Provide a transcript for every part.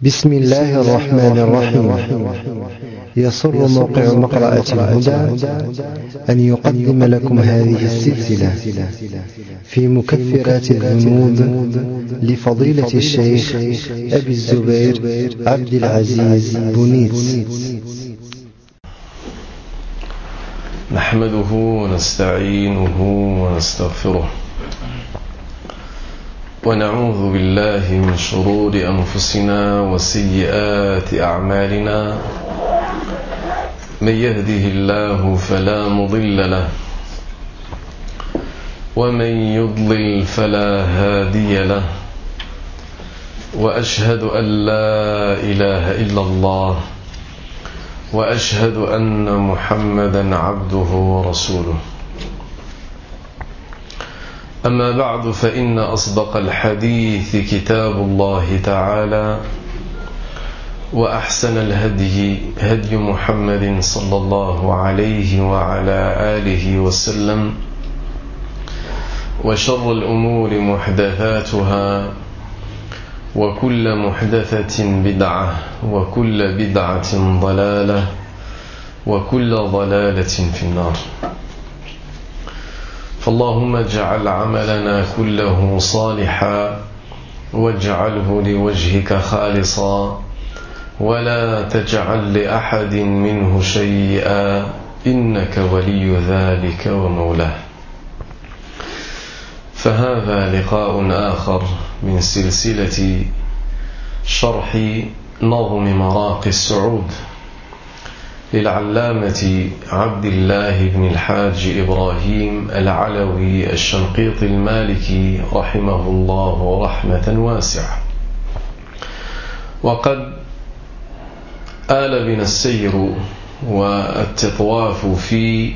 بسم الله الرحمن الرحيم. يسر موقع مقرأة الهدى أن يقدم لكم هذه السلسلة في مكفرات الذنوب لفضيلة الشيخ أبي الزبير عبد العزيز بنيس. نحمده ونستعينه ونستغفره ونعوذ بالله من شرور أنفسنا وسيئات أعمالنا. من يهده الله فلا مضل له ومن يضلل فلا هادي له، وأشهد أن لا إله إلا الله، وأشهد أن محمدا عبده ورسوله. أما بعد، فإن أصدق الحديث كتاب الله تعالى، وأحسن الهدي هدي محمد صلى الله عليه وعلى آله وسلم، وشر الأمور محدثاتها، وكل محدثة بدعة، وكل بدعة ضلالة، وكل ضلالة في النار. فاللهم اجعل عملنا كله صالحا، واجعله لوجهك خالصا، ولا تجعل لأحد منه شيئا، إنك ولي ذلك ومولاه. فهذا لقاء آخر من سلسلة شرح نظم مراقي السعود للعلامة عبد الله بن الحاج إبراهيم العلوي الشنقيطي المالكي رحمه الله رحمة واسعة. وقد آل بنا السير والتطواف في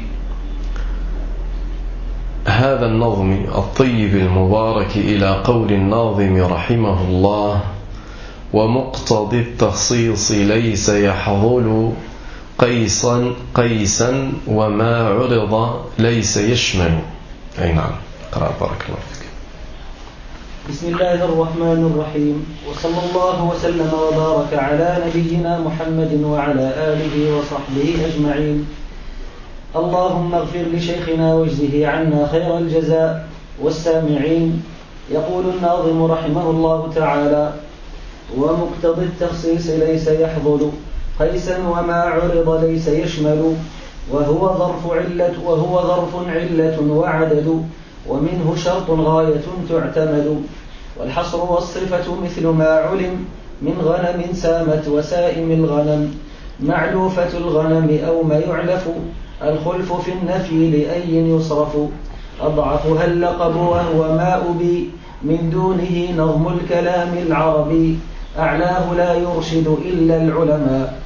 هذا النظم الطيب المبارك إلى قول الناظم رحمه الله: ومقتضي التخصيص ليس يحظل قيسا وما عرض ليس يشمل. أي نعم، قرأ بارك الله فيك. بسم الله الرحمن الرحيم، وصلى الله وسلم وبارك على نبينا محمد وعلى آله وصحبه أجمعين. اللهم اغفر لشيخنا واجزه عنا خير الجزاء والسامعين. يقول الناظم رحمه الله تعالى: ومقتضي التخصيص ليس يحظل قيسا وما عرض ليس يشمل، وهو ظرف علة وعدد، ومنه شرط غاية تعتمد. والحصر والصفة مثل ما علم من غنم سامت وسائم الغنم، معلوفة الغنم أو ما يعلف، الخلف في النفي لأي يصرف. أضعفها اللقب وهو ما أبي من دونه نظم الكلام العربي، أعلاه لا يرشد إلا العلماء.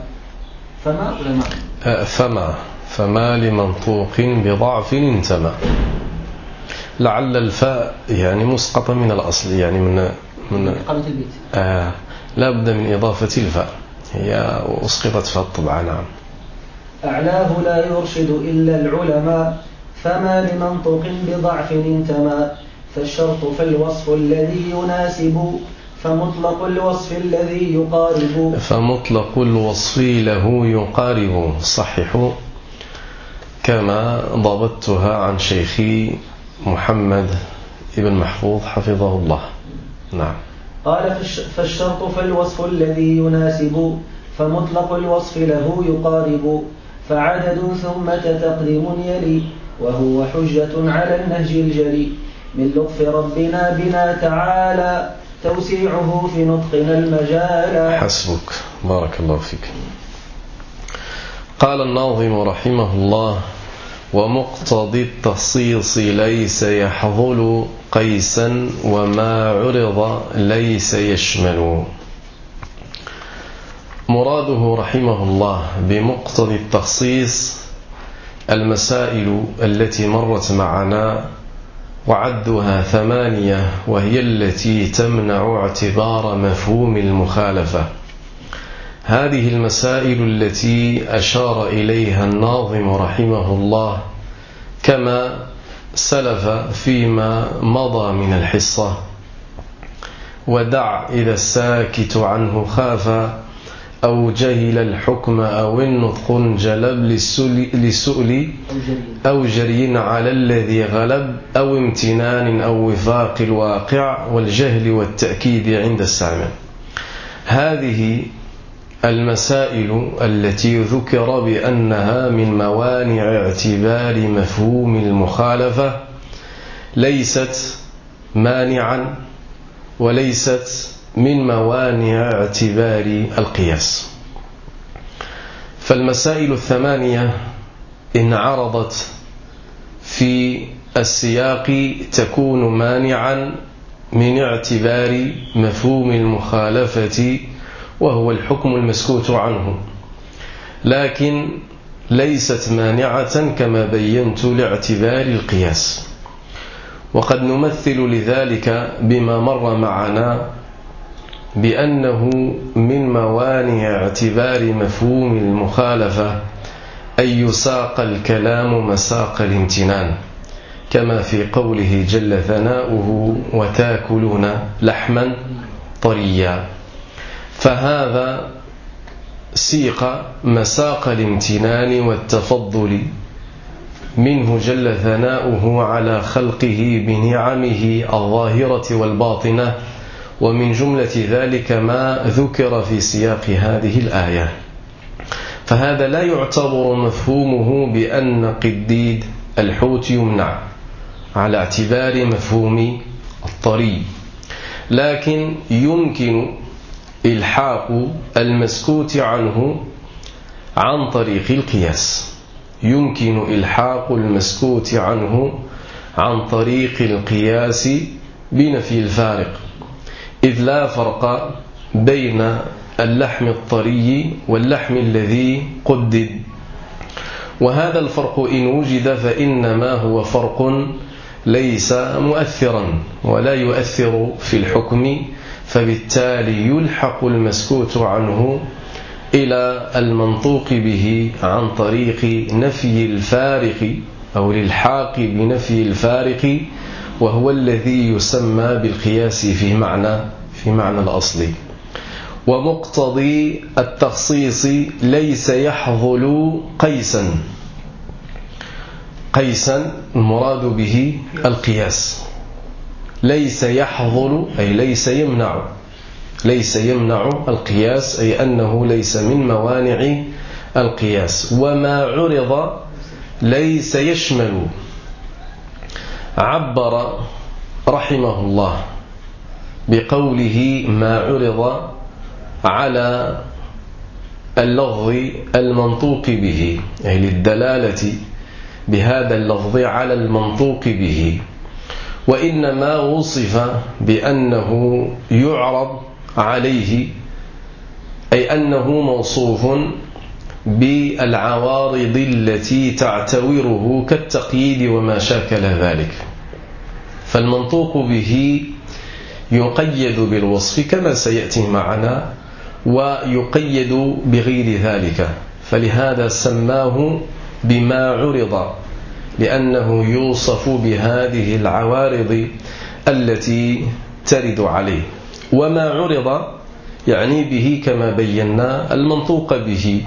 فما لمنطوق بضعف انتمى. لعل الفاء يعني مسقطة من الأصل، يعني من إقامة البيت. لا بد من إضافة الفاء، هي أسقطت في الطبعة. نعم. أعلاه لا يرشد إلا العلماء، فما لمنطق بضعف انتمى. فالشرط فالوصف الذي يناسب، فمطلق الوصف الذي يقارب. فمطلق الوصف له يقارب، صحح كما ضبطتها عن شيخي محمد ابن محفوظ حفظه الله. نعم. قال: فالشرط فالوصف الذي يناسب، فمطلق الوصف له يقارب. فعدد ثم تقديم يلي، وهو حجة على النهج الجلي. من لطف ربنا بنا تعالى، توسيعه في نطقنا المجال. حسبك، بارك الله فيك. قال الناظم رحمه الله: ومقتضي التخصيص ليس يحظل قيسا وما عرض ليس يشمل. مراده رحمه الله بمقتضي التخصيص المسائل التي مرت معنا، وعدها 8، وهي التي تمنع اعتبار مفهوم المخالفة. هذه المسائل التي أشار إليها الناظم رحمه الله كما سلف فيما مضى من الحصة، ودع إذا الساكت عنه خاف أو جهل الحكم أو النطق جلب للسؤل أو جري على الذي غلب أو امتنان أو وفاق الواقع والجهل والتأكيد عند السامع. هذه المسائل التي ذكر بأنها من موانع اعتبار مفهوم المخالفة ليست مانعا وليست من موانع اعتبار القياس. فالمسائل الثمانية إن عرضت في السياق تكون مانعا من اعتبار مفهوم المخالفة وهو الحكم المسكوت عنه، لكن ليست مانعة كما بينت لاعتبار القياس. وقد نمثل لذلك بما مر معنا بأنه من موانع اعتبار مفهوم المخالفة أن يساق الكلام مساق الامتنان، كما في قوله جل ثناؤه وتاكلون لحما طريا، فهذا سيق مساق الامتنان والتفضل منه جل ثناؤه على خلقه بنعمه الظاهرة والباطنة، ومن جملة ذلك ما ذكر في سياق هذه الآية. فهذا لا يعتبر مفهومه بأن قديد الحوت يمنع على اعتبار مفهوم الطري، لكن يمكن إلحاق المسكوت عنه عن طريق القياس، يمكن إلحاق المسكوت عنه عن طريق القياس بنفي الفارق، إذ لا فرق بين اللحم الطري واللحم الذي قدد، وهذا الفرق إن وجد فإنما هو فرق ليس مؤثرا ولا يؤثر في الحكم، فبالتالي يلحق المسكوت عنه إلى المنطوق به عن طريق نفي الفارق أو الإلحاق بنفي الفارق، وهو الذي يسمى بالقياس في معنى الأصل. ومقتضي التخصيص ليس يحظل قيسا المراد به القياس، ليس يحظل أي ليس يمنع القياس، أي أنه ليس من موانع القياس. وما عرض ليس يشمل، عبر رحمه الله بقوله ما عرض على اللفظ المنطوق به، أي للدلالة بهذا اللفظ على المنطوق به، وإنما وصف بأنه يعرض عليه، أي أنه موصوف بالعوارض التي تعتوره كالتقييد وما شاكل ذلك. فالمنطوق به يقيد بالوصف كما سيأتي معنا، ويقيد بغير ذلك، فلهذا سماه بما عرض، لأنه يوصف بهذه العوارض التي ترد عليه. وما عرض يعني به كما بينا المنطوق به،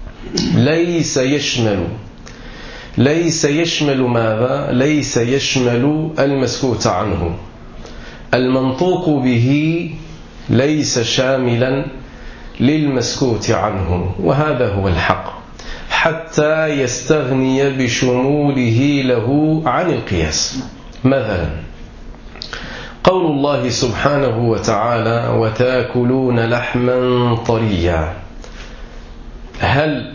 ليس يشمل ماذا؟ ليس يشمل المسكوت عنه. المنطوق به ليس شاملا للمسكوت عنه، وهذا هو الحق، حتى يستغني بشموله له عن القياس. مثلا قول الله سبحانه وتعالى وتاكلون لحما طريا، هل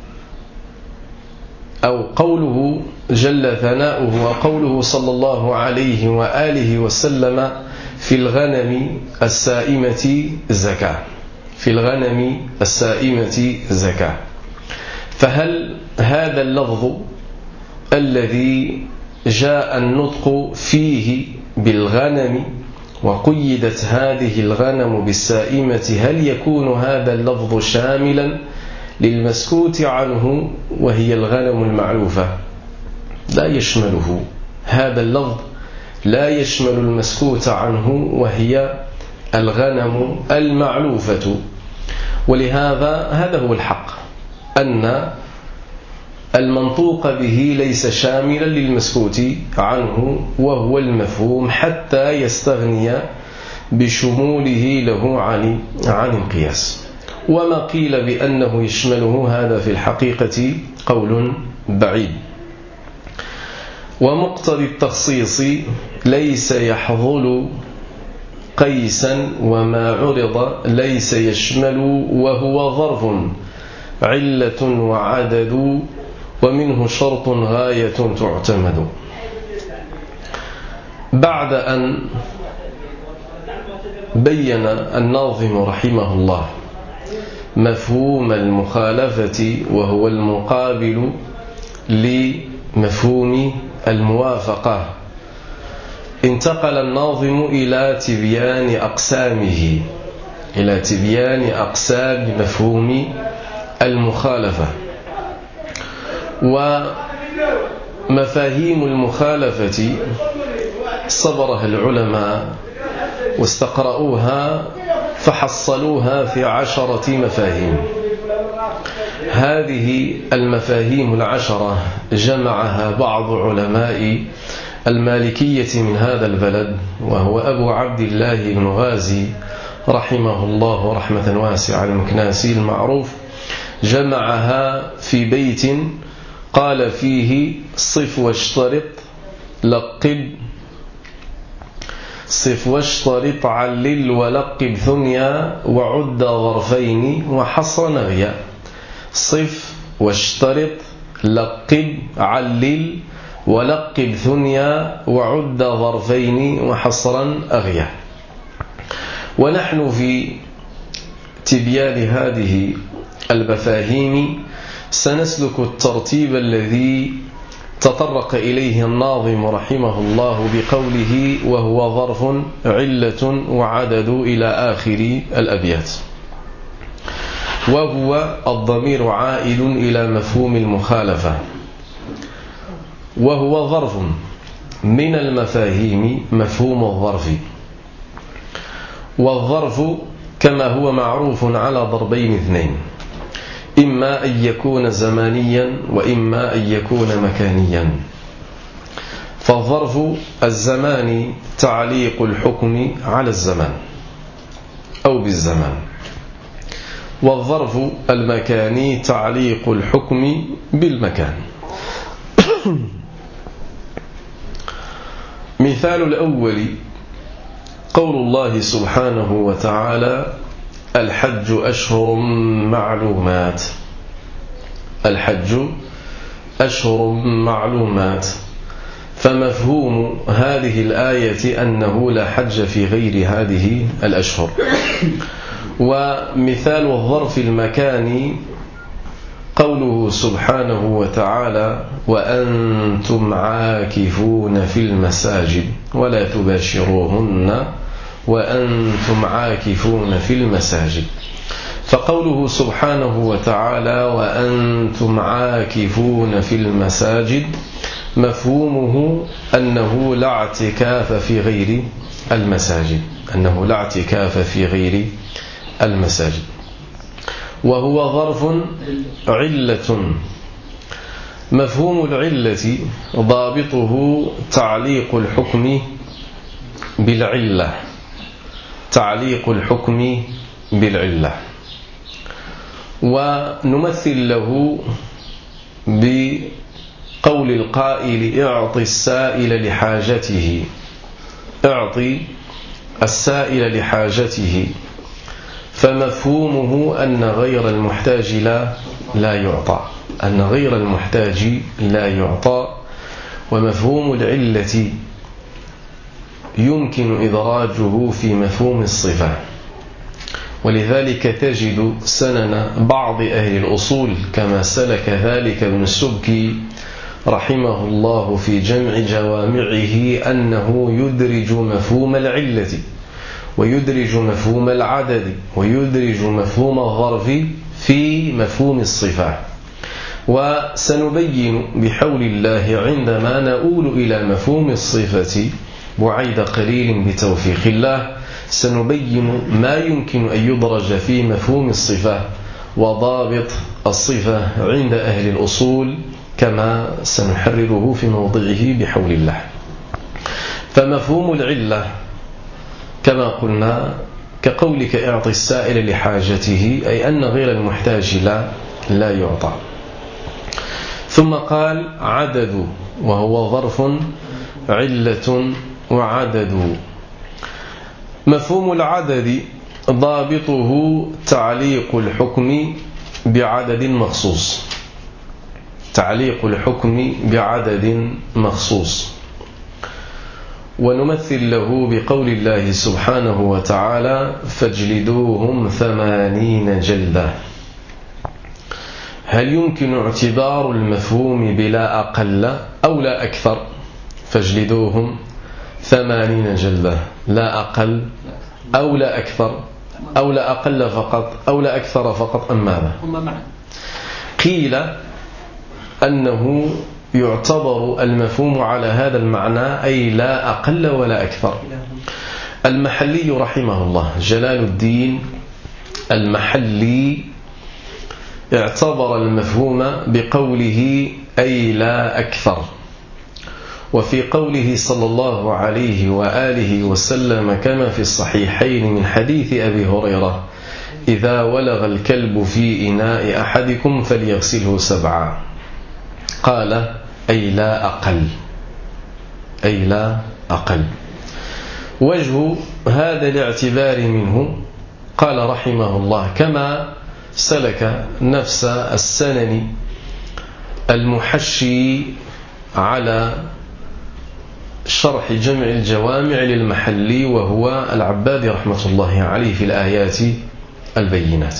أو قوله جل ثناؤه وقوله صلى الله عليه وآله وسلم في الغنم السائمة زكاة، في الغنم السائمة زكاة، فهل هذا اللفظ الذي جاء النطق فيه بالغنم وقيدت هذه الغنم بالسائمة، هل يكون هذا اللفظ شاملا للمسكوت عنه وهي الغنم المعروفة؟ لا يشمله، هذا اللفظ لا يشمل المسكوت عنه وهي الغنم المعلوفة. ولهذا هذا هو الحق، أن المنطوق به ليس شاملا للمسكوت عنه، وهو المفهوم حتى يستغني بشموله له عن القياس. وما قيل بأنه يشمله هذا في الحقيقة قول بعيد. ومقتضي التخصيص ليس يحظل قيسا، وما عرض ليس يشمل، وهو ظرف علة وعدد، ومنه شرط غاية تعتمد. بعد أن بين الناظم رحمه الله مفهوم المخالفة، وهو المقابل لمفهوم الموافقة، انتقل الناظم إلى تبيان أقسام مفهوم المخالفة. ومفاهيم المخالفة صبرها العلماء واستقرأوها فحصلوها في 10 مفاهيم. هذه المفاهيم 10 جمعها بعض علماء المالكية من هذا البلد، وهو أبو عبد الله بن غازي رحمه الله رحمة واسعة المكناسي المعروف. جمعها في بيت قال فيه: صف واشترط علل ولقب ثنيا، وعد ظرفين وحصر نغيا. صف واشترط لقب علل ولقب ثنيا، وعد ظرفين وحصرا أغيا. ونحن في تبيان هذه المفاهيم سنسلك الترتيب الذي تطرق إليه الناظم رحمه الله بقوله: وهو ظرف علة وعدد إلى آخر الأبيات. وهو الضمير عائد إلى مفهوم المخالفة، وهو ظرف من المفاهيم مفهوم الظرف. والظرف كما هو معروف على ضربين 2: إما أن يكون زمانيا، وإما أن يكون مكانيا. فالظرف الزماني تعليق الحكم على الزمان أو بالزمان، والظرف المكاني تعليق الحكم بالمكان. مثال الأول قول الله سبحانه وتعالى: الحج أشهر معلومات. الحج أشهر معلومات. فمفهوم هذه الآية أنه لا حج في غير هذه الأشهر. ومثال الظرف المكاني قوله سبحانه وتعالى: وأنتم عاكفون في المساجد ولا تباشروهن وأنتم عاكفون في المساجد. فقوله سبحانه وتعالى: وأنتم عاكفون في المساجد، مفهومه أنه لا اعتكاف في غير المساجد، أنه لا اعتكاف في غير المساجد. وهو ظرف علة. مفهوم العلة ضابطه تعليق الحكم بالعلة، تعليق الحكم بالعلة. ونمثل له بقول القائل: اعطي السائل لحاجته. اعطي السائل لحاجته. فمفهومه أن غير المحتاج لا يعطى، أن غير المحتاج لا يعطى. ومفهوم العلة يمكن إدراجه في مفهوم الصفة، ولذلك تجد سنن بعض أهل الأصول كما سلك ذلك ابن السبكي رحمه الله في جمع جوامعه أنه يدرج مفهوم العلة ويدرج مفهوم العدد ويدرج مفهوم الظرف في مفهوم الصفة. وسنبين بحول الله عندما نؤول إلى مفهوم الصفة بعيد قليل بتوفيق الله سنبين ما يمكن أن يدرج في مفهوم الصفة وضابط الصفة عند أهل الأصول كما سنحرره في موضعه بحول الله. فمفهوم العلة كما قلنا كقولك اعطي السائل لحاجته، أي أن غير المحتاج لا يعطى. ثم قال عدد، وهو ظرف علة وعدد. مفهوم العدد ضابطه تعليق الحكم بعدد مخصوص، تعليق الحكم بعدد مخصوص. ونمثل له بقول الله سبحانه وتعالى فاجلدوهم 80 جلدة. هل يمكن اعتبار المفهوم بلا أقل أو لا أكثر؟ فاجلدوهم 80 جلدة، لا أقل أو لا أكثر، أو لا أقل فقط أو لا أكثر فقط، أم ماذا؟ قيل أنه يعتبر المفهوم على هذا المعنى، أي لا أقل ولا أكثر. المحلي رحمه الله جلال الدين المحلي اعتبر المفهوم بقوله أي لا أكثر. وفي قوله صلى الله عليه وآله وسلم كما في الصحيحين من حديث أبي هريرة إذا ولغ الكلب في إناء أحدكم فليغسله 7، قال أي لا أقل، أي لا أقل. وجه هذا الاعتبار منه قال رحمه الله كما سلك نفس السنن المحشي على شرح جمع الجوامع للمحلي وهو العبادي رحمة الله عليه في الآيات البينات.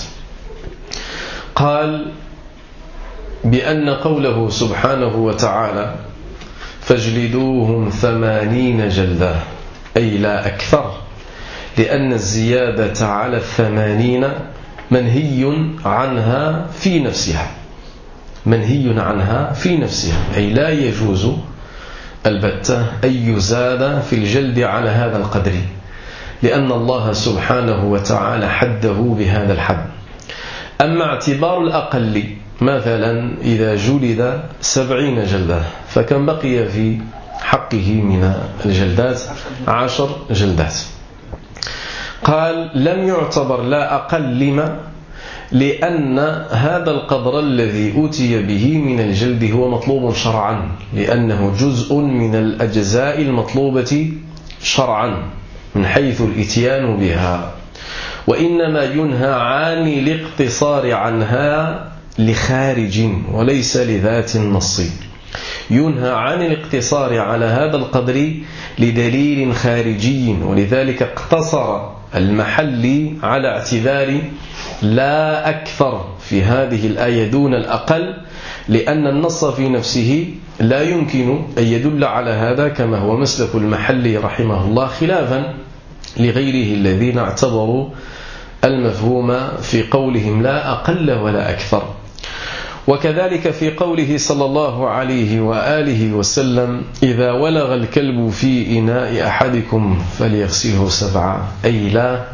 قال بأن قوله سبحانه وتعالى فاجلدوهم 80 جلدة أي لا أكثر، لأن الزيادة على 80 منهي عنها في نفسها، منهي عنها في نفسها، أي لا يجوز البتة أن يزاد في الجلد على هذا القدر، لأن الله سبحانه وتعالى حده بهذا الحد. أما اعتبار الأقل مثلا إذا جلد 70 جلدة فكم بقي في حقه من الجلدات؟ 10 جلدات. قال لم يعتبر لا أقل لما؟ لأن هذا القدر الذي أتي به من الجلد هو مطلوب شرعا، لأنه جزء من الأجزاء المطلوبة شرعا من حيث الإتيان بها، وإنما ينهى عن الاقتصار عنها لخارج وليس لذات النص. ينهى عن الاقتصار على هذا القدر لدليل خارجي، ولذلك اقتصر المحلي على اعتبار لا أكثر في هذه الآية دون الأقل، لأن النص في نفسه لا يمكن أن يدل على هذا كما هو مسلك المحلي رحمه الله، خلافا لغيره الذين اعتبروا المفهوم في قولهم لا أقل ولا أكثر. وكذلك في قوله صلى الله عليه وآله وسلم إذا ولغ الكلب في إناء أحدكم فليغسله 7، أي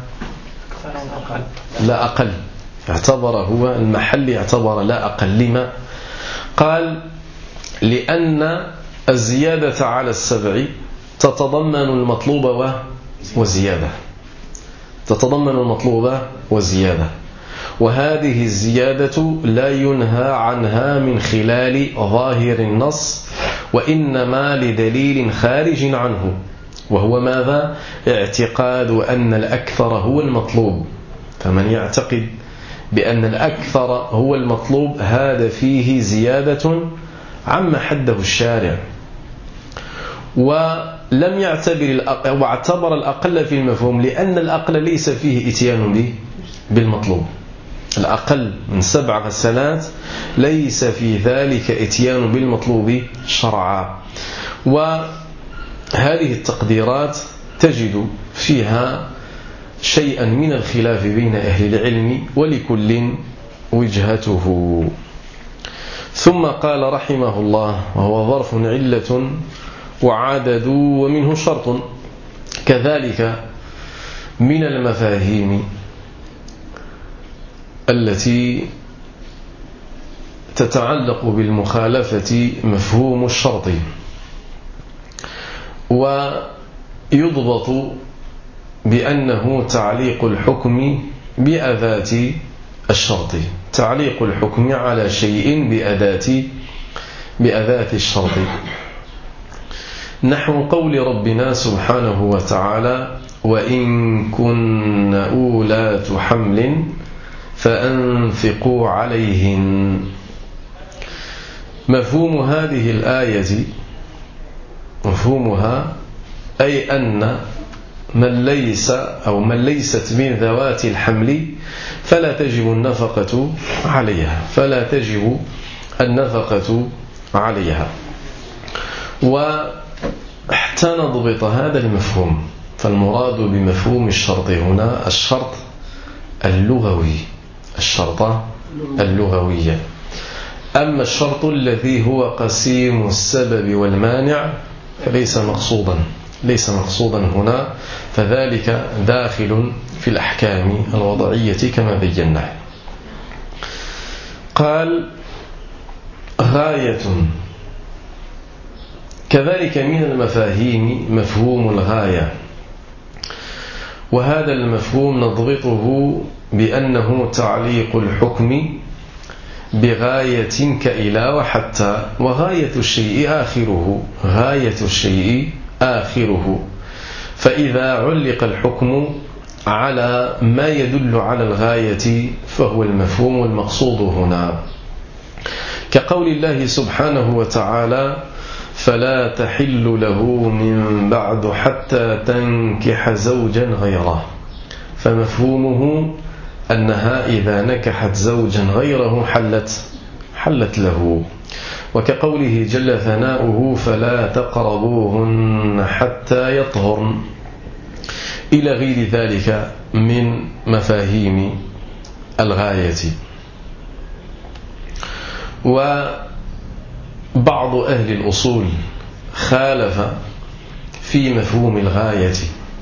لا أقل. اعتبر هو المحل اعتبر لا أقل. لما؟ قال لأن الزيادة على 7 تتضمن المطلوب وزيادة، تتضمن المطلوب وزيادة، وهذه الزيادة لا ينهى عنها من خلال ظاهر النص، وإنما لدليل خارج عنه، وهو ماذا؟ اعتقاد أن الأكثر هو المطلوب. فمن يعتقد بأن الأكثر هو المطلوب هذا فيه زيادة عما حده الشارع، ولم يعتبر واعتبر الأقل في المفهوم، لأن الأقل ليس فيه إتيان بالمطلوب. الأقل من 7 غسلات ليس في ذلك إتيان بالمطلوب شرعا. وهذه التقديرات تجد فيها شيئا من الخلاف بين أهل العلم، ولكل وجهته. ثم قال رحمه الله وهو ظرف علة وعدد ومنه شرط. كذلك من المفاهيم التي تتعلق بالمخالفة مفهوم الشرط، ويضبط بأنه تعليق الحكم بأداة الشرط، تعليق الحكم على شيء بأداة الشرط، نحو قول ربنا سبحانه وتعالى: وإن كن أولات حمل فأنفقوا عليهن. مفهوم هذه الآية مفهومها أي أن من ليست من ذوات الحمل فلا تجب النفقة عليها. وحتى نضبط هذا المفهوم، فالمراد بمفهوم الشرط هنا الشرط اللغوية. أما الشرط الذي هو قسيم السبب والمانع فليس مقصودا هنا، فذلك داخل في الأحكام الوضعية كما بينا. قال: غاية. كذلك من المفاهيم مفهوم الغاية، وهذا المفهوم نضبطه بأنه تعليق الحكم بغاية كإلى وحتى، وغاية الشيء آخره، فإذا علق الحكم على ما يدل على الغاية فهو المفهوم المقصود هنا، كقول الله سبحانه وتعالى: فلا تحل له من بعد حتى تنكح زوجا غيره، فمفهومه أنها إذا نكحت زوجا غيره حلت له، وكقوله جل ثناؤه: فلا تقربوهن حتى يطهرن، إلى غير ذلك من مفاهيم الغاية. وبعض أهل الأصول خالف في مفهوم الغاية،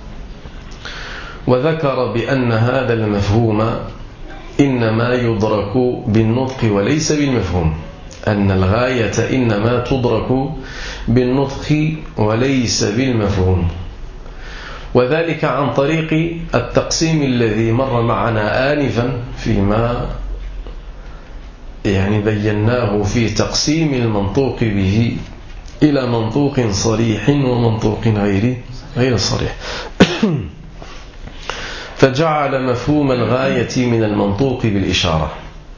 وذكر بأن هذا المفهوم إنما يدرك بالنطق وليس بالمفهوم، أن الغاية إنما تدرك بالنطق وليس بالمفهوم، وذلك عن طريق التقسيم الذي مر معنا آنفا فيما بيناه في تقسيم المنطوق به إلى منطوق صريح ومنطوق غير صريح، فجعل مفهوم الغاية من المنطوق بالإشارة،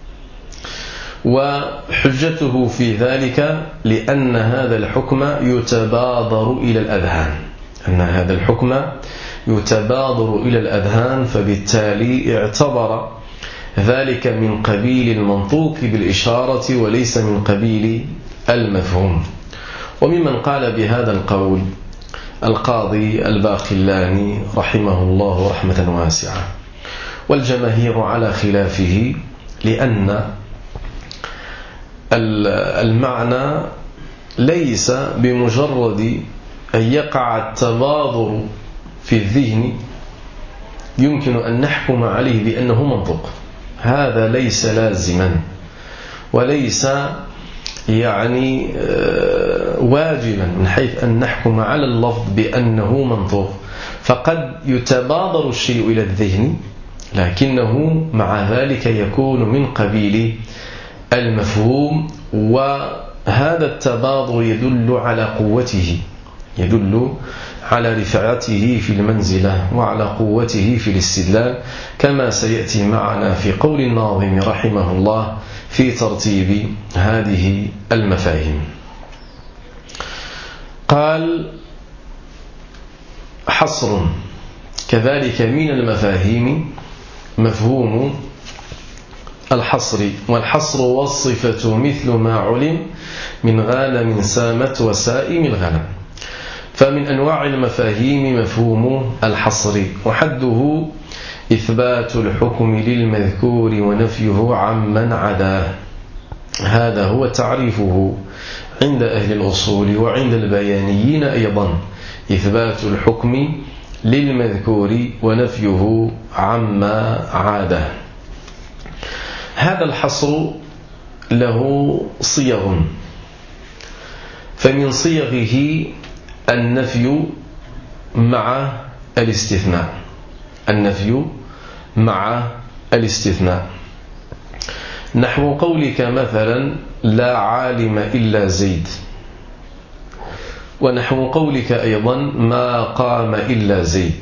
وحجته في ذلك لأن هذا الحكم يتبادر إلى الأذهان، فبالتالي اعتبر ذلك من قبيل المنطوق بالإشارة وليس من قبيل المفهوم. وممن قال بهذا القول القاضي الباقلاني رحمه الله رحمة واسعة، والجماهير على خلافه، لأن المعنى ليس بمجرد أن يقع التبادر في الذهن يمكن أن نحكم عليه بأنه منطق، هذا ليس لازما وليس واجبا من حيث أن نحكم على اللفظ بأنه منطوق، فقد يتبادر الشيء إلى الذهن لكنه مع ذلك يكون من قبيل المفهوم، وهذا التبادر يدل على قوته، يدل على رفعته في المنزلة وعلى قوته في الاستدلال، كما سيأتي معنا في قول الناظم رحمه الله في ترتيب هذه المفاهيم. قال: حصر. كذلك من المفاهيم مفهوم الحصر، والحصر والصفة مثل ما علم من غانم سامت وسائم الغنم، فمن أنواع المفاهيم مفهوم الحصر، وحده إثبات الحكم للمذكور ونفيه عمن عداه، هذا هو تعريفه عند أهل الأصول وعند البيانيين أيضا، إثبات الحكم للمذكور ونفيه عما عاده. هذا الحصر له صيغ، فمن صيغه النفي مع الاستثناء، النفي مع الاستثناء، نحو قولك مثلا لا عالم إلا زيد، ونحو قولك أيضا ما قام إلا زيد،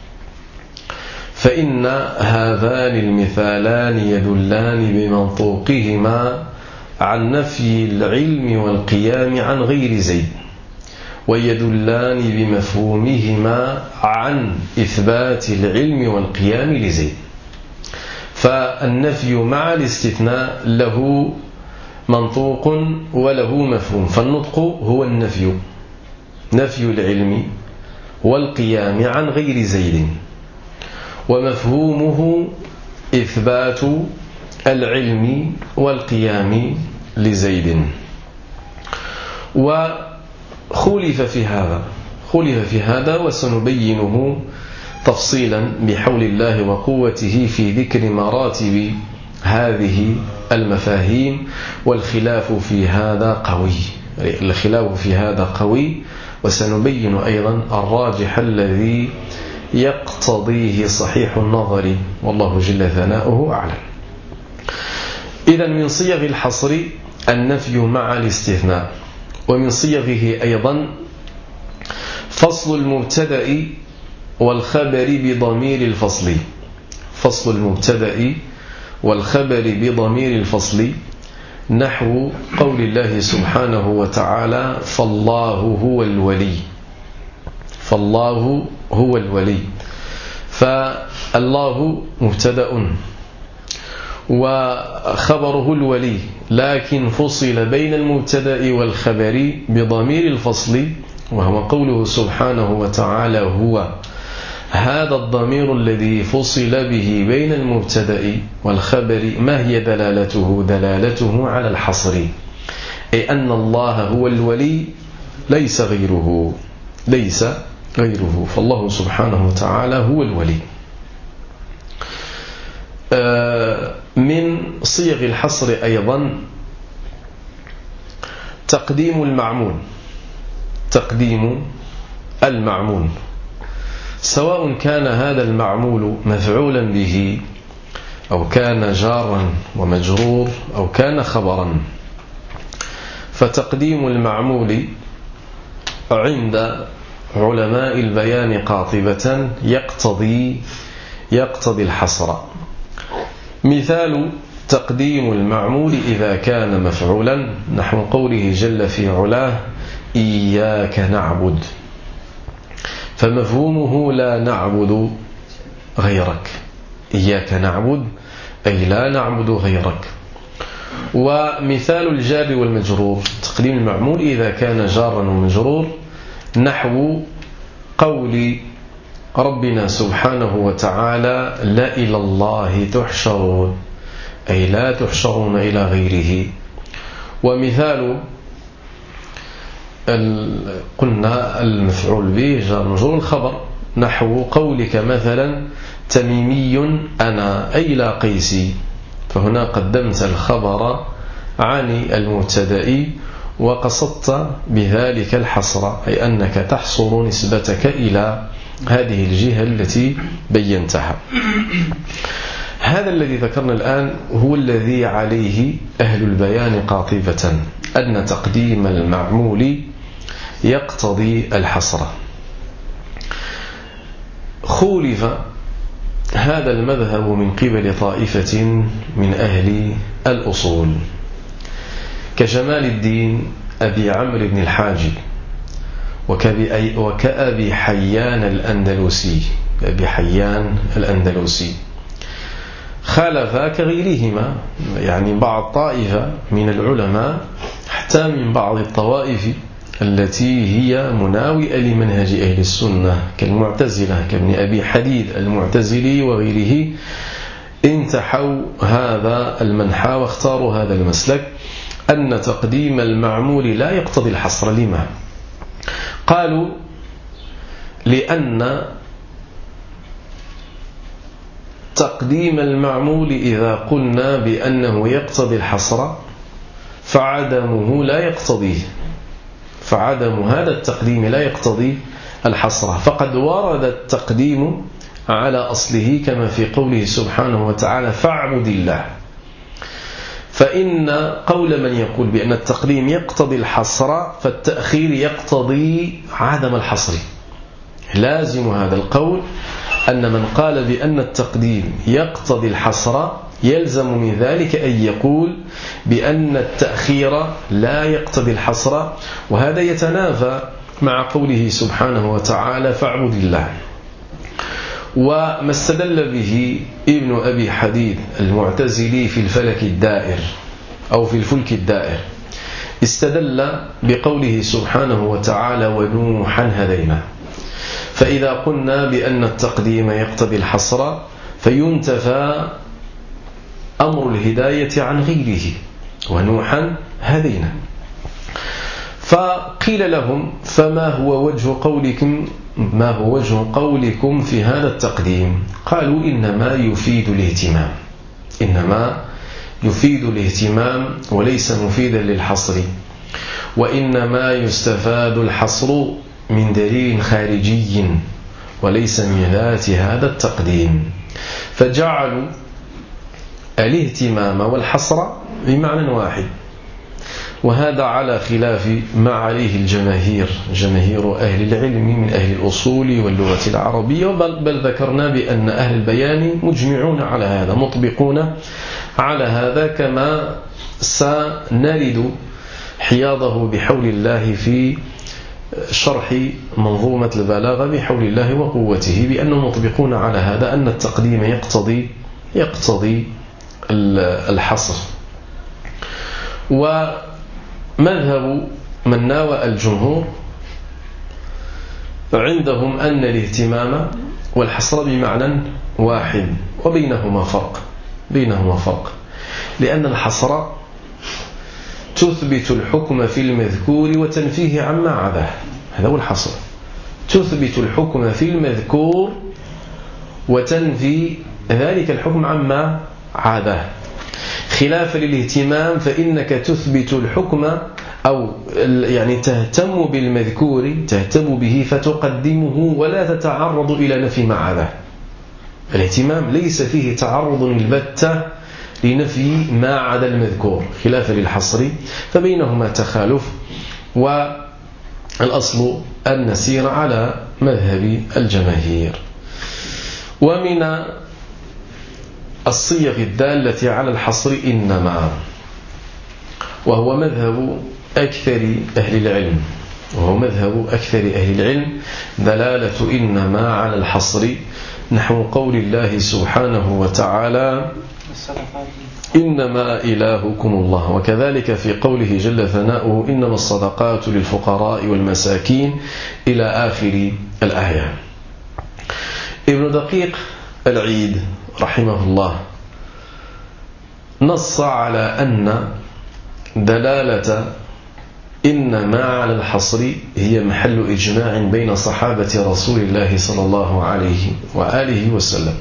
فإن هذان المثالان يدلان بمنطوقهما عن نفي العلم والقيام عن غير زيد، ويدلان بمفهومهما عن إثبات العلم والقيام لزيد. فالنفي مع الاستثناء له منطوق وله مفهوم. فالنطق هو النفي، نفي العلم والقيام عن غير زيد، ومفهومه إثبات العلم والقيام لزيد. وخلف في هذا وسنبينه تفصيلا بحول الله وقوته في ذكر مراتب هذه المفاهيم. والخلاف في هذا قوي، الخلاف في هذا قوي، وسنبين أيضا الراجح الذي يقتضيه صحيح النظر، والله جل ثناؤه أعلم. إذن من صيغ الحصر النفي مع الاستثناء، ومن صيغه أيضا فصل المبتدأ والخبر بضمير الفصل، فصل المبتدأ والخبر بضمير الفصل، نحو قول الله سبحانه وتعالى فالله هو الولي، فالله هو الولي. فالله مبتدأ وخبره الولي، لكن فصل بين المبتدأ والخبر بضمير الفصل، وهو قوله سبحانه وتعالى هو. هذا الضمير الذي فصل به بين المبتدأ والخبر ما هي دلالته؟ دلالته على الحصر، أي أن الله هو الولي ليس غيره، ليس غيره، فالله سبحانه وتعالى هو الولي. من صيغ الحصر أيضا تقديم المعمول، تقديم المعمول، سواء كان هذا المعمول مفعولا به، أو كان جارا ومجرور، أو كان خبرا. فتقديم المعمول عند علماء البيان قاطبة يقتضي الحصر. مثال تقديم المعمول إذا كان مفعولا، نحو قوله جل في علاه إياك نعبد، فمفهومه لا نعبد غيرك، إياك نعبد أي لا نعبد غيرك. ومثال الجار والمجرور تقديم المعمول إذا كان جارا ومجرور، نحو قول ربنا سبحانه وتعالى لا إلى الله تحشرون، أي لا تحشرون إلى غيره. ومثال قلنا المفعول به جار مجرور الخبر، نحو قولك مثلا تميمي أنا أي لا قيسي، فهنا قدمت الخبر عن المبتدأ وقصدت بذلك الحصر، أي أنك تحصر نسبتك إلى هذه الجهة التي بينتها. هذا الذي ذكرنا الآن هو الذي عليه أهل البيان قاطبة، أن تقديم المعمول يقتضي الحصر. خولف هذا المذهب من قبل طائفة من أهل الأصول كجمال الدين أبي عمرو بن الحاجب وكأبي حيان الأندلسي، أبي حيان الأندلسي. خالفا كغيرهما، يعني بعض طائفة من العلماء حتى من بعض الطوائف التي هي مناوئة لمنهج أهل السنة كالمعتزلة، كابن أبي حديد المعتزلي وغيره، انتحوا هذا المنحى واختاروا هذا المسلك، أن تقديم المعمول لا يقتضي الحصر. لما؟ قالوا لأن تقديم المعمول إذا قلنا بأنه يقتضي الحصر فعدمه لا يقتضيه، فعدم هذا التقديم لا يقتضي الحصر، فقد ورد التقديم على أصله كما في قوله سبحانه وتعالى فاعبد الله. فإن قول من يقول بأن التقديم يقتضي الحصر فالتأخير يقتضي عدم الحصر. لازم هذا القول أن من قال بأن التقديم يقتضي الحصر يلزم من ذلك أن يقول بأن التأخير لا يقتضي الحصر، وهذا يتنافى مع قوله سبحانه وتعالى فاعبد الله. وما استدل به ابن أبي حديد المعتزلي في الفلك الدائر أو في الفلك الدائر، استدل بقوله سبحانه وتعالى ونوحا هدينا. فإذا قلنا بأن التقديم يقتضي الحصر فينتفى أمر الهداية عن غيره، ونوحا هدينا. فقيل لهم فما هو وجه قولكم، ما هو وجه قولكم في هذا التقديم؟ قالوا إنما يفيد الاهتمام، إنما يفيد الاهتمام وليس مفيدا للحصر، وإنما يستفاد الحصر من دليل خارجي وليس من ذات هذا التقديم، فجعلوا الاهتمام والحصر بمعنى واحد، وهذا على خلاف ما عليه الجماهير، جماهير أهل العلم من أهل الأصول واللغة العربية، بل ذكرنا بأن أهل البيان مجمعون على هذا، مطبقون على هذا، كما سنرد حياضه بحول الله في شرح منظومة البلاغة بحول الله وقوته، بأنهم مطبقون على هذا أن التقديم يقتضي الحصر. ومذهب من ناوى الجمهور عندهم أن الاهتمام والحصر بمعنى واحد، وبينهما فرق، لأن الحصر تثبت الحكم في المذكور وتنفيه عما عداه، هذا هو الحصر، تثبت الحكم في المذكور وتنفي ذلك الحكم عما عداه، خلافا للاهتمام فإنك تثبت الحكم أو يعني تهتم بالمذكور، تهتم به فتقدمه ولا تتعرض إلى نفي ما عداه. الاهتمام ليس فيه تعرض البتة لنفي ما عدا المذكور، خلافا للحصر، فبينهما تخالف، والأصل أن نسير على مذهب الجماهير. ومن الصيغ الدالة على الحصر إنما، وهو مذهب أكثر أهل العلم، دلالة إنما على الحصر نحو قول الله سبحانه وتعالى إنما إلهكم الله، وكذلك في قوله جل ثناؤه إنما الصدقات للفقراء والمساكين إلى آخر الآية. ابن دقيق العيد رحمه الله نص على أن دلالة إنما على الحصر هي محل إجماع بين صحابة رسول الله صلى الله عليه وآله وسلم،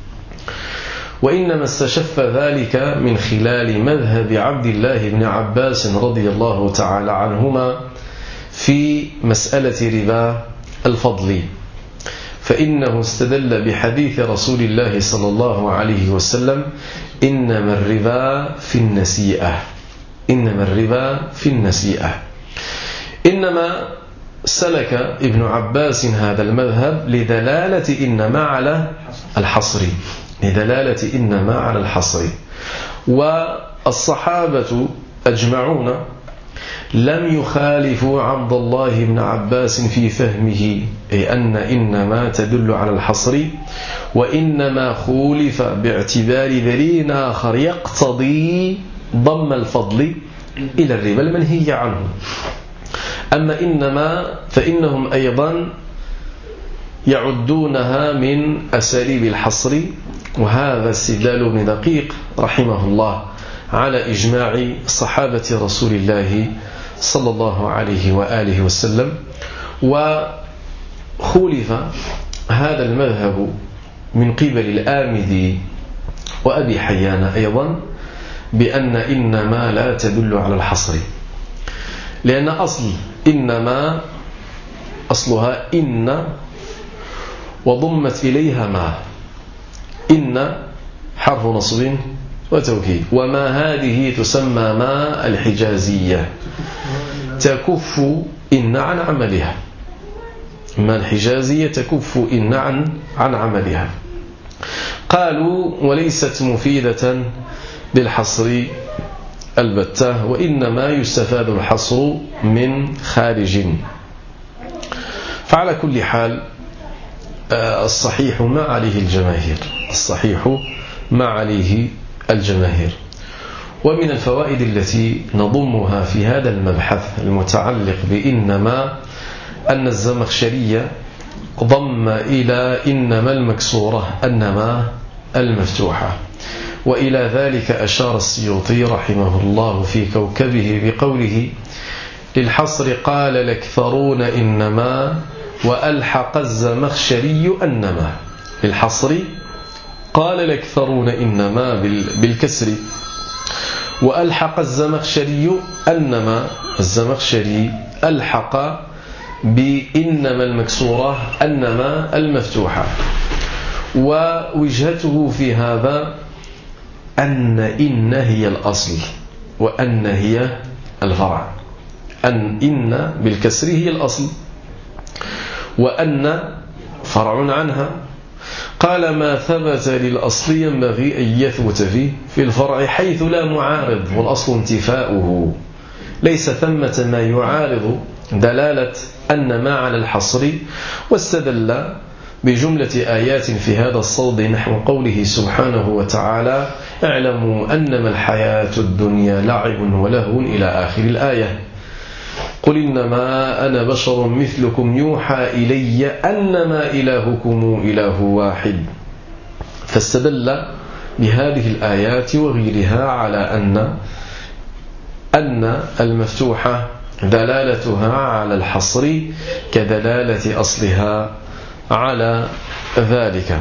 وإنما استشف ذلك من خلال مذهب عبد الله بن عباس رضي الله تعالى عنهما في مسألة ربا الفضل، فإنه استدل بحديث رسول الله صلى الله عليه وسلم إنما الربا في النسيئة. إنما سلك ابن عباس هذا المذهب لدلالة إنما على الحصر، والصحابة أجمعون لم يخالفوا عبد الله بن عباس في فهمه، أي أن إنما تدل على الحصر، وإنما خولف باعتبار دليل آخر يقتضي ضم الفضل إلى الربا المنهي عنه. أما إنما فإنهم أيضا يعدونها من أساليب الحصر، وهذا استدلال ابن دقيق رحمه الله على إجماع صحابة رسول الله صلى الله عليه وآله وسلم. وخولف هذا المذهب من قبل الآمدي وأبي حيان أيضا بأن إنما لا تدل على الحصر، لأن أصل إنما أصلها إن وضمت إليها ما، إن حرف نصب وتوكيد، وما هذه تسمى ما الحجازية تكف إن عن عملها، ما الحجازية تكف إن عن عملها. قالوا فليست مفيدة للحصر البتة، وإنما يستفاد الحصر من خارج. فعلى كل حال الصحيح ما عليه الجماهير، الصحيح ما عليه الجماهير. ومن الفوائد التي نضمها في هذا المبحث المتعلق بإنما أن الزمخشري ضم إلى إنما المكسورة أنما المفتوحة، وإلى ذلك أشار السيوطي رحمه الله في كوكبه بقوله للحصر قال الأكثرون إنما، وألحق الزمخشري أنما. للحصر قال الأكثرون إنما بالكسر، وألحق الزمخشري أنما، الزمخشري ألحق بإنما المكسورة أنما المفتوحة. ووجهته في هذا أن هي الأصل وأن هي الفرع، إن بالكسر هي الأصل وأن فرع عنها. قال ما ثبت للأصل ينبغي أن يثبت في الفرع حيث لا معارض، والأصل انتفاؤه، ليس ثمة ما يعارض دلالة أن ما على الحصر. واستدل بجملة آيات في هذا الصوب نحو قوله سبحانه وتعالى اعلموا أنما الحياة الدنيا لعب ولهو إلى آخر الآية. قل إنما أنا بشر مثلكم يوحى إلي أنما إلهكم إله واحد. فاستدل بهذه الآيات وغيرها على أن المفتوحة دلالتها على الحصر كدلالة أصلها على ذلك.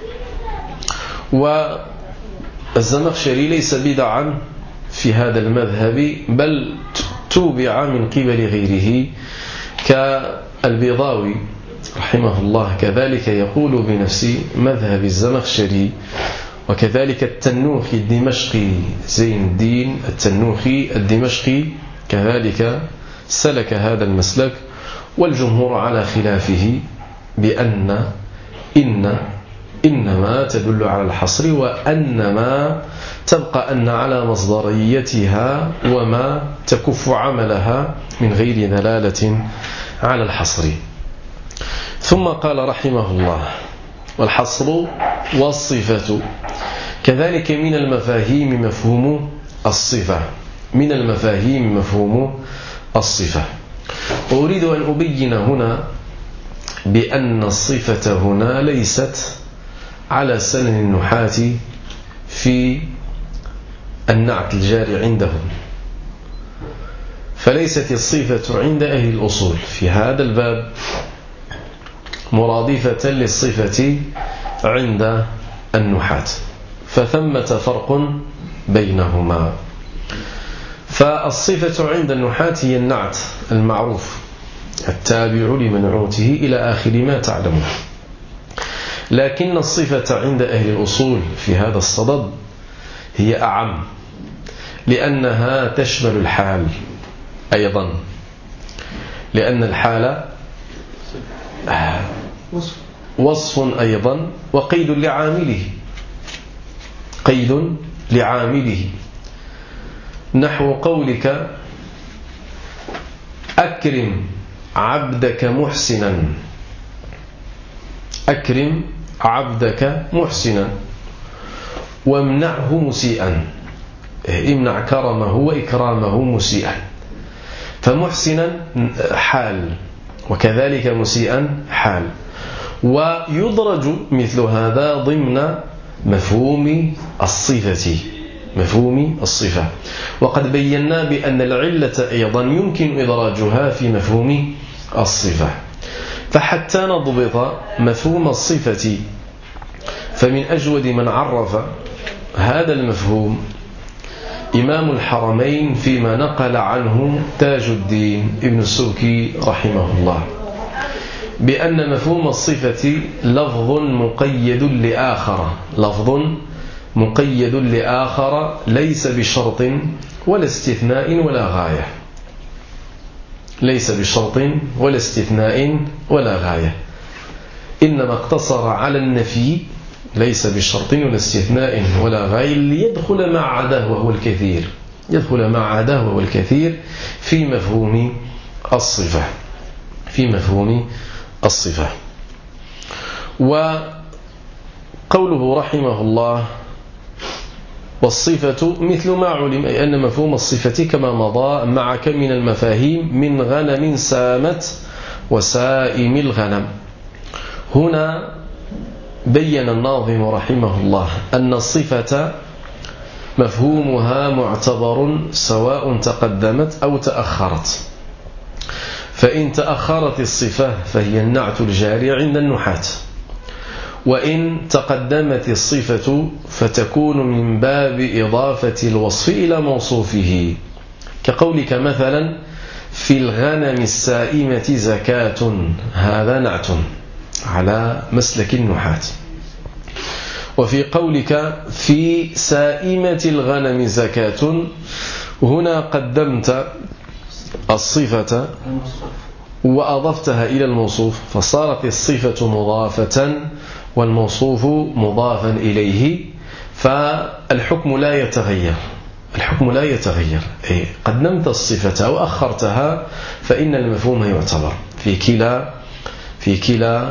والزمخشري ليس بدعا في هذا المذهب، بل توبع من قبل غيره كالبيضاوي رحمه الله، كذلك يقول بنفس مذهب الزمخشري، وكذلك التنوخي الدمشقي زين الدين التنوخي الدمشقي كذلك سلك هذا المسلك. والجمهور على خلافه بأن إنما تدل على الحصر، وأنما تبقى أن على مصدريتها وما تكف عملها من غير دلالة على الحصر. ثم قال رحمه الله والحصر والصفة كذلك من المفاهيم مفهوم الصفة، من المفاهيم مفهوم الصفة. وأريد أن أبين هنا بأن الصفة هنا ليست على سنن النحاة في النعت الجاري عندهم، فليست الصفة عند أهل الأصول في هذا الباب مرادفة للصفة عند النحاة، فثمة فرق بينهما. فالصفة عند النحاة هي النعت المعروف التابع لمنعوته إلى آخر ما تعلمون، لكن الصفة عند أهل الأصول في هذا الصدد هي أعم، لأنها تشمل الحال أيضا، لأن الحال وصف أيضا وقيد لعامله، قيد لعامله، نحو قولك أكرم عبدك محسنا، أكرم عبدك محسنا وامنعه مسيئا، امنع كرمه وإكرامه مسيئا. فمحسنا حال وكذلك مسيئا حال، ويدرج مثل هذا ضمن مفهوم الصفة، مفهوم الصفة. وقد بينا بأن العلة أيضا يمكن إدراجها في مفهوم الصفة. فحتى نضبط مفهوم الصفة فمن أجود من عرف هذا المفهوم إمام الحرمين فيما نقل عنه تاج الدين ابن السبكي رحمه الله، بأن مفهوم الصفة لفظ مقيد لآخر، لفظ مقيد لآخر ليس بشرط ولا استثناء ولا غاية، ليس بشرط ولا استثناء ولا غاية، إنما اقتصر على النفي، ليس بشرط ولا استثناء ولا غاية، ليدخل ما عداه وهو الكثير، يدخل ما عداه وهو الكثير في مفهوم الصفة، في مفهوم الصفة. وقوله رحمه الله والصفة مثل ما علم، أي أن مفهوم الصفة كما مضى معك من المفاهيم من غنم سامت وسائم الغنم. هنا بين الناظم رحمه الله أن الصفة مفهومها معتبر سواء تقدمت أو تأخرت، فإن تأخرت الصفة فهي النعت الجاري عند النحاة، وإن تقدمت الصفة فتكون من باب إضافة الوصف إلى موصوفه، كقولك مثلا في الغنم السائمة زكاة، هذا نعت على مسلك النحاة. وفي قولك في سائمة الغنم زكاة، هنا قدمت الصفة وأضفتها إلى الموصوف، فصارت الصفة مضافة والموصوف مضافا إليه، فالحكم لا يتغير، الحكم لا يتغير، أي قدمت الصفة أو أخرتها فإن المفهوم يعتبر في كلا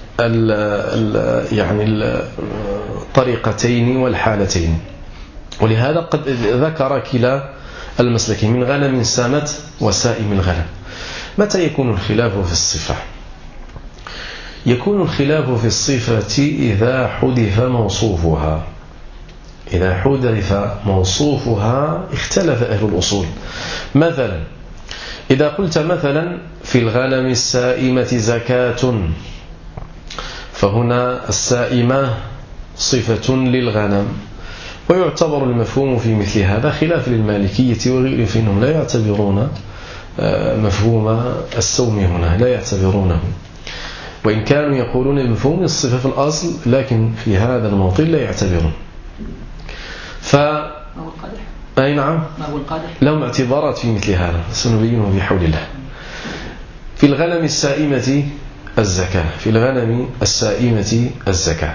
يعني الطريقتين والحالتين. ولهذا قد ذكر كلا المسلكين من غنم سامت وسائم الغنم. متى يكون الخلاف في الصفة؟ يكون الخلاف في الصفة إذا حذف موصوفها، إذا حذف موصوفها اختلف أهل الأصول. مثلا إذا قلت مثلا في الغنم السائمة زكاة، فهنا السائمة صفة للغنم، ويعتبر المفهوم في مثل هذا خلاف للمالكية وغيرهم، فإنهم لا يعتبرون مفهوم السوم هنا، لا يعتبرونه، وإن كانوا يقولون مفهوم الصفة في الأصل، لكن في هذا الموطن لا يعتبرون. أي نعم، لهم اعتبارات في مثل هذا سنبينه بحول الله. في الغنم السائمة الزكاة، في الغنم السائمة الزكاة،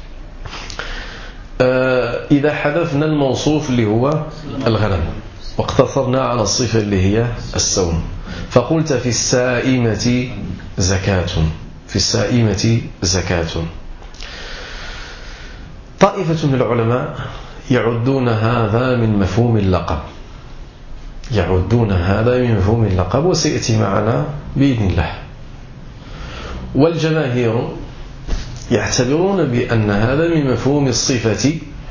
إذا حذفنا الموصوف اللي هو الغنم واقتصرنا على الصفة اللي هي السوم، فقلت في السائمة زكاة، في السائمة زكاة، طائفة من العلماء يعدون هذا من مفهوم اللقب، يعدون هذا من مفهوم اللقب، وسيأتي معنا بإذن الله. والجماهير يعتبرون بأن هذا من مفهوم الصفة،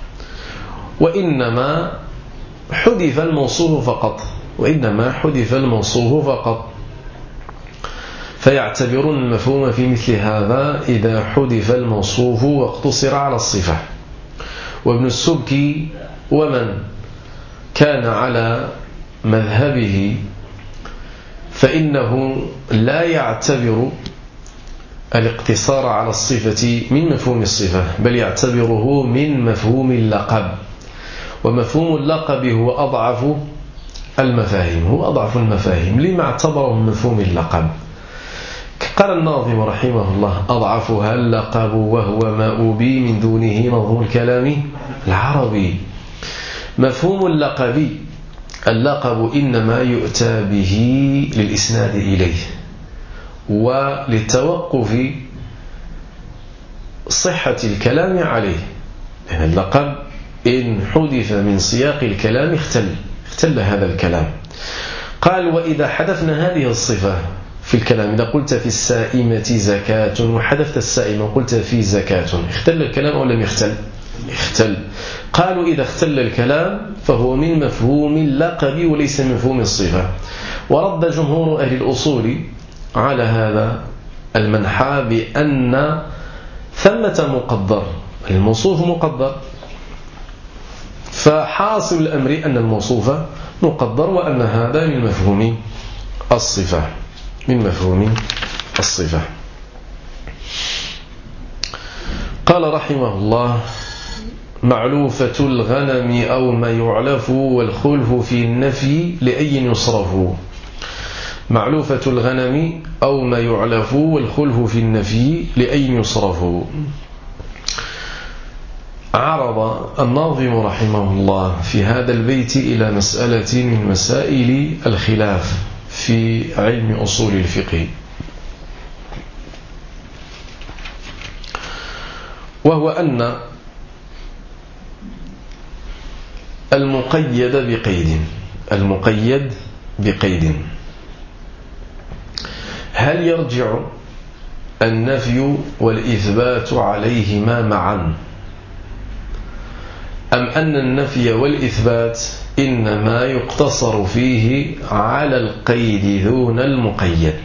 وإنما حذف الموصوف فقط، وإنما حذف الموصوف فقط، فيعتبرون المفهوم في مثل هذا إذا حذف الموصوف واقتصر على الصفة. وابن السبكي ومن كان على مذهبه فإنه لا يعتبر الاقتصار على الصفة من مفهوم الصفة، بل يعتبره من مفهوم اللقب، ومفهوم اللقب هو أضعف المفاهيم، هو أضعف المفاهيم. لما اعتبره من مفهوم اللقب؟ قال الناظم رحمه الله أضعفها اللقب وهو ما أبي من دونه نظم الكلام العربي. مفهوم اللقب إنما يؤتى به للإسناد إليه وللتوقف صحة الكلام عليه، لأن اللقب إن حذف من سياق الكلام اختل هذا الكلام. قال وإذا حذفنا هذه الصفة في الكلام، إذا قلت في السائمة زكاة وحذفت السائمة وقلت في زكاة، اختل الكلام أو لم يختل؟ اختل. قالوا إذا اختل الكلام فهو من مفهوم اللقب وليس من مفهوم الصفة. ورد جمهور أهل الأصول على هذا المنحى بأن ثمة مقدر الموصوف مقدر، فحاصل الأمر أن الموصوف مقدر، وأن هذا من مفهوم الصفة، من مفهوم الصفة. قال رحمه الله: معلوفة الغنم أو ما يعلف والخلف في النفي لأي يصرف. معلوفة الغنم أو ما يعلف والخلف في النفي لأي يصرف. عرض الناظم رحمه الله في هذا البيت إلى مسألة من مسائل الخلاف في علم أصول الفقه، وهو أن المقيد بقيد هل يرجع النفي والإثبات عليهما معا، أم أن النفي والإثبات إنما يقتصر فيه على القيد دون المقيد؟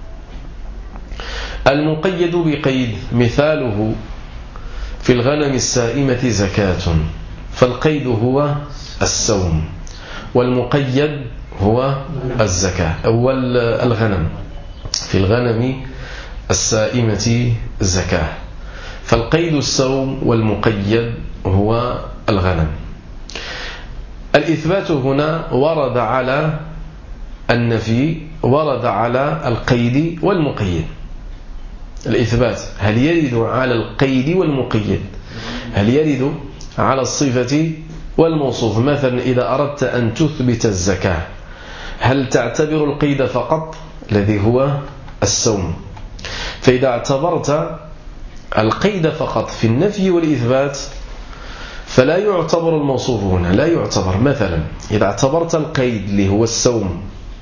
المقيد بقيد مثاله في الغنم السائمة زكاة، فالقيد هو السوم، والمقيد هو الزكاة أو الغنم. في الغنم السائمة زكاة، فالقيد السوم والمقيد هو الغنم. الإثبات هنا ورد على النفي، ورد على القيد والمقيد. الإثبات هل يرد على القيد والمقيد؟ هل يرد على الصفة والموصوف؟ مثلا إذا أردت أن تثبت الزكاة، هل تعتبر القيد فقط الذي هو السوم؟ فإذا اعتبرت القيد فقط في النفي والإثبات فلا يعتبر الموصوف هنا، لا يعتبر. مثلا إذا اعتبرت القيد اللي هو السوم،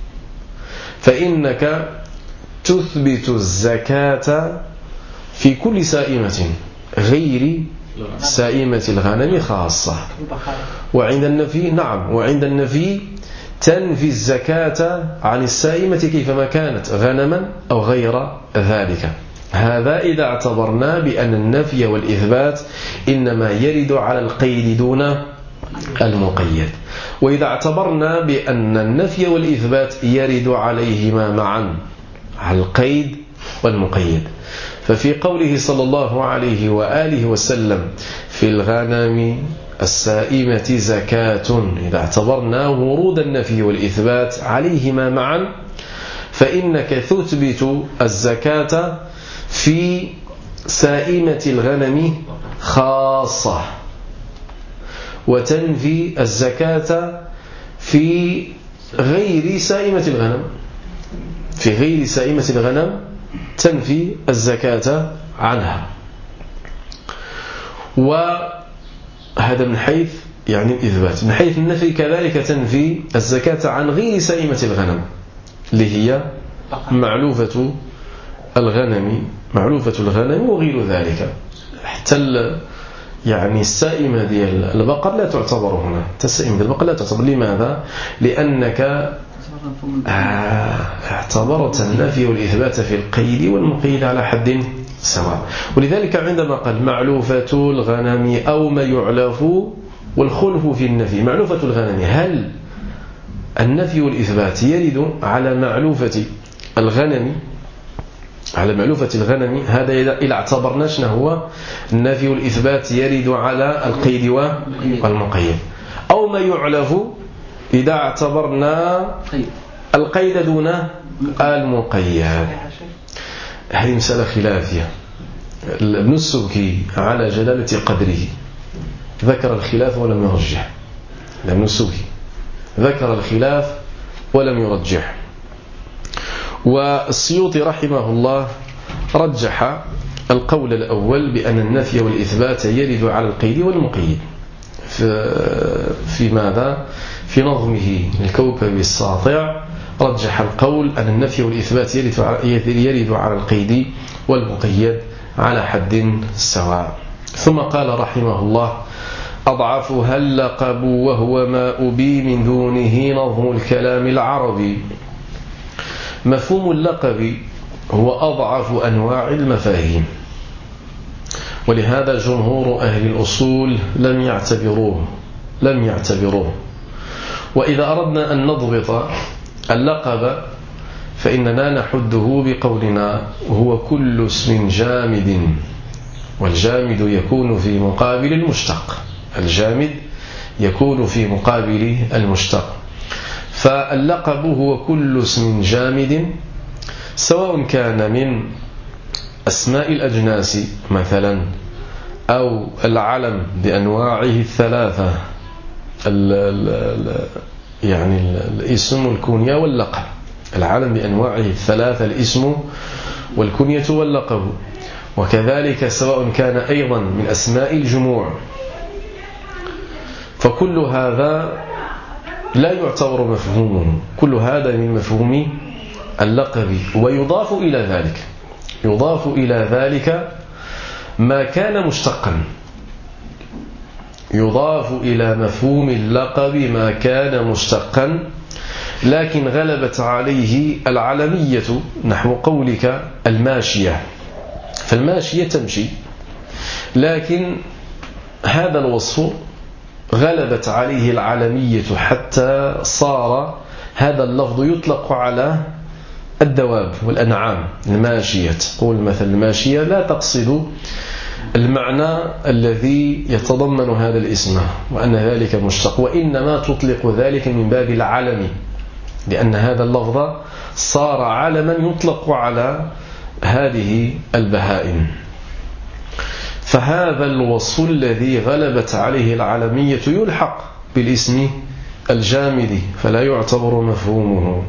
فإنك تثبت الزكاة في كل سائمة غير سائمة الغنم خاصة. وعند النفي وعند النفي تنفي الزكاة عن السائمة كيفما كانت غنما أو غير ذلك. هذا إذا اعتبرنا بأن النفي والإثبات إنما يرد على القيد دون المقيد، وإذا اعتبرنا بأن النفي والإثبات يرد عليهما معا، على القيد والمقيد. ففي قوله صلى الله عليه وآله وسلم في الغنم السائمة زكاة، إذا اعتبرنا ورود النفي والإثبات عليهما معا، فإنك تثبت الزكاة في سائمة الغنم خاصة، وتنفي الزكاة في غير سائمة الغنم. في غير سائمة الغنم تنفي الزكاة عنها. وهذا من حيث يعني الإثبات. من حيث النفي كذلك تنفي الزكاة عن غير سائمة الغنم اللي هي معلوفة الغنم وغير ذلك. حتى يعني السائمة ديال البقر لا تعتبر هنا، السائمة ديال البقر لا تعتبر. لماذا؟ لأنك اعتبرت النفي والإثبات في القيد والمقيد على حد سواء. ولذلك عندما قال معلوفة الغنم أو ما يعلف والخلف في النفي، معلوفة الغنم، هل النفي والإثبات يرد على معلوفة الغنم؟ على معلوفة الغنم هذا إذا اعتبرنا شنو هو النفي والإثبات يرد على القيد والمقيد. أو ما يعلف إذا اعتبرنا القيد دون المقيد. هذه مسألة خلافية. ابن السبكي على جلالة قدره ذكر الخلاف ولم يرجح. ابن السبكي ذكر الخلاف ولم يرجح. والسيوطي رحمه الله رجح القول الأول بأن النفي والإثبات يرد على القيد والمقيد في ماذا؟ في نظمه الكوكب الساطع رجح القول أن النفي والإثبات يرد على القيد والمقيد على حد سواء. ثم قال رحمه الله: أضعفها اللقب وهو ما أبي من دونه نظم الكلام العربي. مفهوم اللقب هو أضعف أنواع المفاهيم، ولهذا جمهور أهل الأصول لم يعتبروه. وإذا أردنا أن نضبط اللقب فإننا نحده بقولنا هو كل اسم جامد، والجامد يكون في مقابل المشتق، الجامد يكون في مقابل المشتق. فاللقب هو كل اسم جامد سواء كان من أسماء الأجناس مثلا أو العلم بأنواعه الثلاثة، يعني الاسم والكنية واللقب. العلم بأنواعه الثلاثة، الاسم والكنية واللقب. وكذلك سواء كان أيضا من أسماء الجموع، فكل هذا لا يعتبر مفهومه، كل هذا من مفهوم اللقب. ويضاف إلى ذلك ما كان مشتقا، يضاف إلى مفهوم اللقب ما كان مشتقا لكن غلبت عليه العلمية، نحو قولك الماشية، فالماشية تمشي، لكن هذا الوصف غلبت عليه العلمية حتى صار هذا اللفظ يطلق على الدواب والأنعام. الماشية، تقول مثلا الماشية لا تقصد المعنى الذي يتضمن هذا الاسم وأن ذلك مشتق، وإنما تطلق ذلك من باب العلم، لأن هذا اللفظ صار علما يطلق على هذه البهائم. فهذا الوصف الذي غلبت عليه العلمية يلحق بالاسم الجامد فلا يعتبر مفهومه.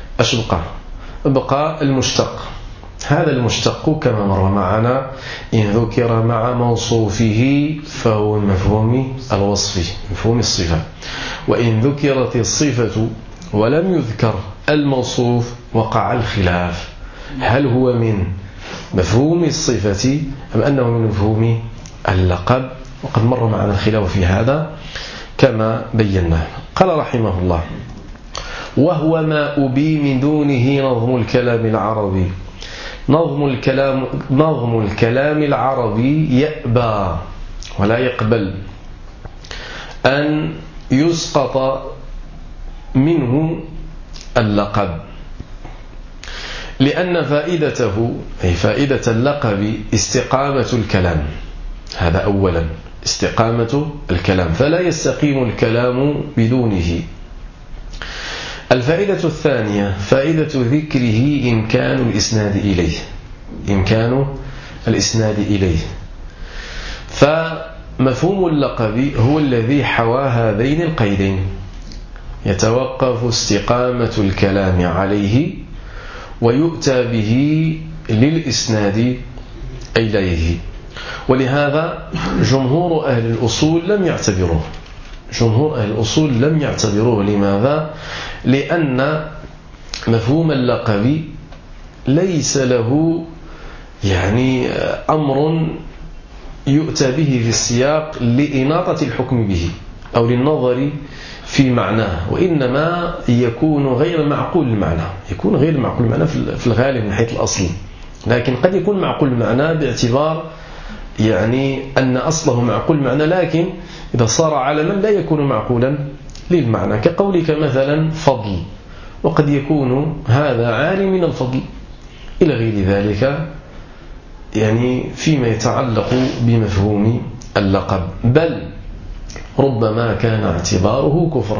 بقى المشتق. هذا المشتق كما مر معنا إن ذكر مع موصوفه فهو مفهوم الوصف، مفهوم الصفة. وإن ذكرت الصفة ولم يذكر الموصوف وقع الخلاف، هل هو من مفهوم الصفة أم أنه من مفهوم اللقب؟ وقد مر معنا الخلاف في هذا كما بينا. قال رحمه الله: وهو ما أبي من دونه نظم الكلام العربي. نظم الكلام العربي يأبى ولا يقبل أن يسقط منه اللقب، لأن فائدته أي فائدة اللقب استقامة الكلام. هذا أولا، استقامة الكلام، فلا يستقيم الكلام بدونه. الفائدة الثانية فائدة ذكره إمكان الإسناد إليه. فمفهوم اللقب هو الذي حوى هذين القيدين، يتوقف استقامة الكلام عليه ويؤتى به للإسناد إليه. ولهذا جمهور أهل الأصول لم يعتبروه. لماذا؟ لأن مفهوم اللقب ليس له يعني أمر يؤتى به في السياق لإناطة الحكم به أو للنظر في معناه، وإنما يكون غير معقول المعنى، في الغالب من حيث الأصل، لكن قد يكون معقول المعنى باعتبار يعني أن أصله معقول المعنى، لكن إذا صار علما لا يكون معقولا للمعنى، كقولك مثلا فضل، وقد يكون هذا عالي من الفضل إلى غير ذلك، يعني فيما يتعلق بمفهوم اللقب. بل ربما كان اعتباره كفرا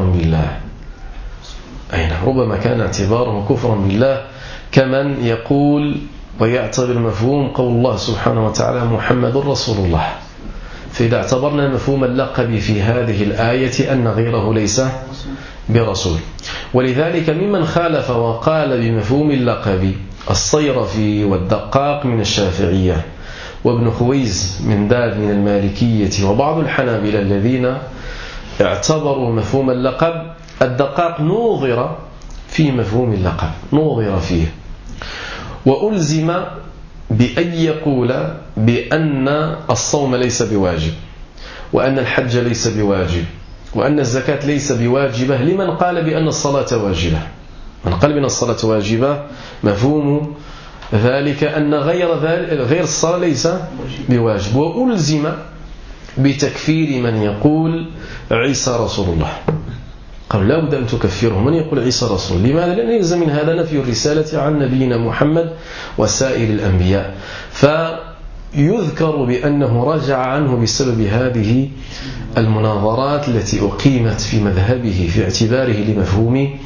بالله، كمن يقول ويعتبر مفهوم قول الله سبحانه وتعالى محمد رسول الله. فإذا اعتبرنا مفهوم اللقب في هذه الآية أن غيره ليس برسول. ولذلك ممن خالف وقال بمفهوم اللقب الصيرفي والدقاق من الشافعية، وابن خويز من داد من المالكية، وبعض الحنابلة الذين اعتبروا مفهوم اللقب. الدقاق نوظر في مفهوم اللقب، نوظر فيه، وألزم بأن يقول بأن الصوم ليس بواجب، وأن الحج ليس بواجب، وأن الزكاة ليس بواجبة لمن قال بأن الصلاة واجبة. من قال بأن الصلاة واجبة مفهوم ذلك أن غير الصلاة ليس بواجب، وألزم بتكفير من يقول عيسى رسول الله. قال لا بد أن تكفره من يقول عيسى رسول. لماذا؟ لأن يلزم من هذا نفي الرسالة عن نبينا محمد وسائر الأنبياء، فيذكر بأنه رجع عنه بسبب هذه المناظرات التي أقيمت في مذهبه في اعتباره لمفهوم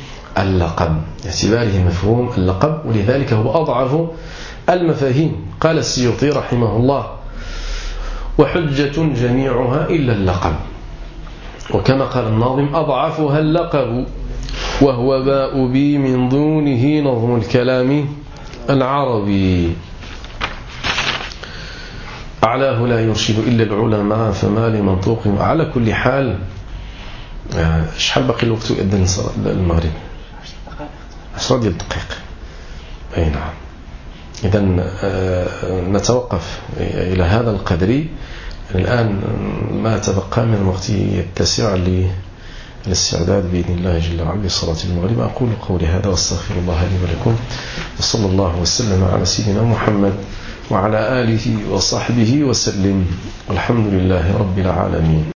اللقب، ولذلك هو أضعف المفاهيم. قال السيوطي رحمه الله: وحجة جميعها إلا اللقب. وكما قال الناظم: أضعفها اللقب وهو باء بي من دونه نظم الكلام العربي. أعلاه لا يرشد إلا العلماء فما لمنطوق. على كل حال، شحال باقي الوقت يؤذن المغرب؟ 10 دقائق. أي نعم. إذن نتوقف إلى هذا القدر. الآن ما تبقى من الوقت يتسع للاستعداد بإذن الله جل وعلا لصلاة المغرب. أقول قولي هذا واستغفر الله لي ولكم، وصلى الله وسلم على سيدنا محمد وعلى آله وصحبه وسلم، والحمد لله رب العالمين.